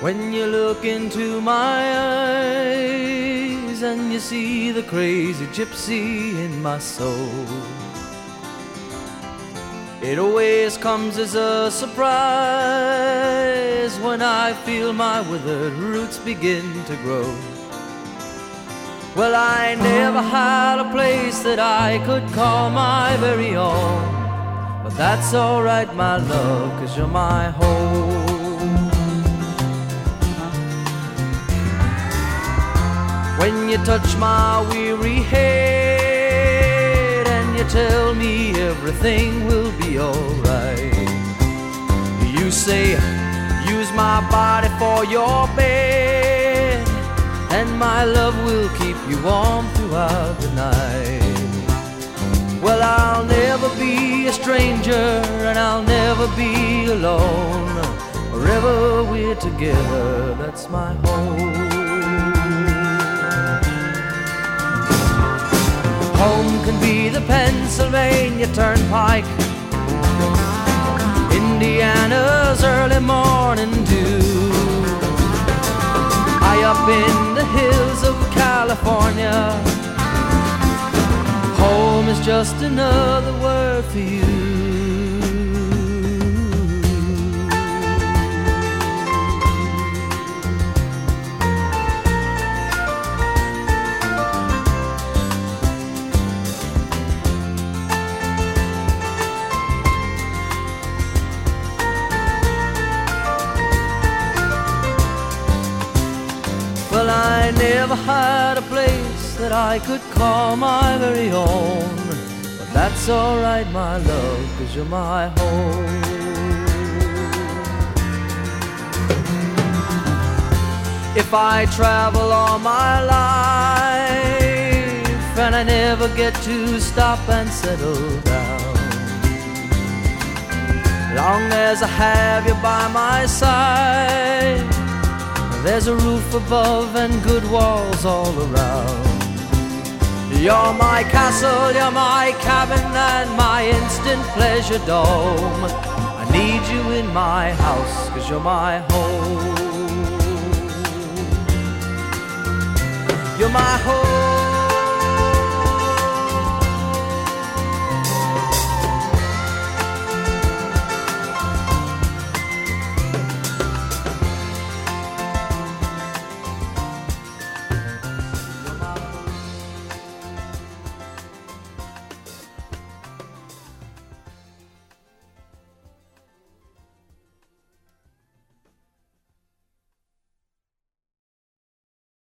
When you look into my eyes and you see the crazy gypsy in my soul, it always comes as a surprise when I feel my withered roots begin to grow. Well, I never had a place that I could call my very own, but that's alright, my love, 'cause you're my home. When you touch my weary head and you tell me everything will be alright, you say, use my body for your bed, and my love will keep you warm throughout the night. Well, I'll never be a stranger and I'll never be alone. Wherever we're together, that's my home. Home can be the Pennsylvania Turnpike, Indiana's early morning dew, high up in the hills of California. Home is just another word for you. Well, I never had a place that I could call my very own, but that's alright, my love, 'cause you're my home. If I travel all my life and I never get to stop and settle down, long as I have you by my side, there's a roof above and good walls all around. You're my castle, you're my cabin and my instant pleasure dome. I need you in my house 'cause you're my home. You're my home.